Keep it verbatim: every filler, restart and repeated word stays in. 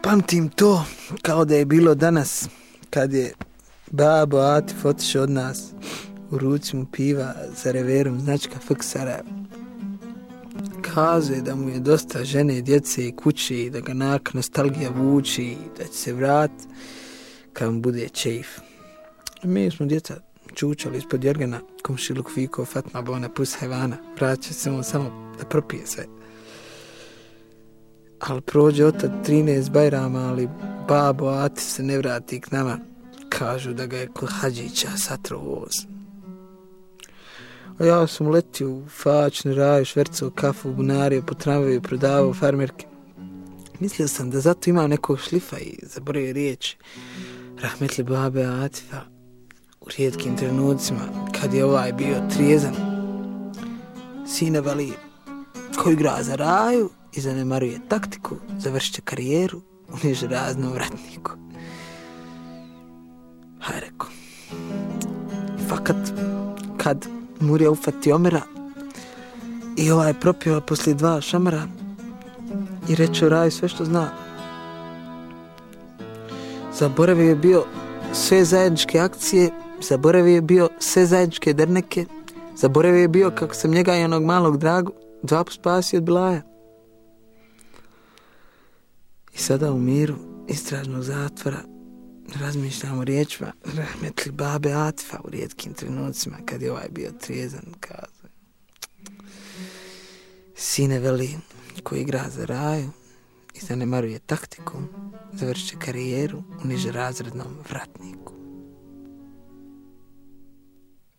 Pamtim to kao da je bilo danas, kad je babo Atif otišao od nas, u ruci mu piva za reverom značka F K Sarajevo. Kazuje da mu je dosta žene, djece i kuće i da ga naka nostalgija vuči i da će se vratiti kad mu bude čeif. Mi smo djeca čučali ispod jergana, komšiluk Fiko, Fatma Bona, pus hajvana, vraća se on samo da propije sve. Ali prođe od tad trinaest bajrama, ali babo Atif se ne vrati k nama. Kažu da ga je kod Hadžića satro voz. A ja sam letio u Fačni raj, švercao kafu, bunario po tramvaju, prodavao farmerke. Mislio sam da zato imam nekog šlifa i zaboravio riječi rahmetli babe Atifa u rijetkim trenucima kad je ovaj bio trijezan. Sine veli, ko igra za raju i zanemaruje taktiku, završit će karijeru u nižeraznom vratniku. Haj reko, fakat kad Murija ufati Omera i ovaj propjeva poslije dva šamara i reče o raju sve što zna. Zaboravio je bio sve zajedničke akcije, zaboravio je bio sve zajedničke derneke, zaboravio je bio kako sam njega i onog malog Dragu dva put spasio od Bilaja. I sada u miru istražnog zatvora razmišljam o riječima rahmetli babe Atifa u rijetkim trenucima kad je ovaj bio trijezan, kazuje. Sine veli, ko igra za raju i zanemaruje taktiku, završit će karijeru u nižerazrednom vratniku.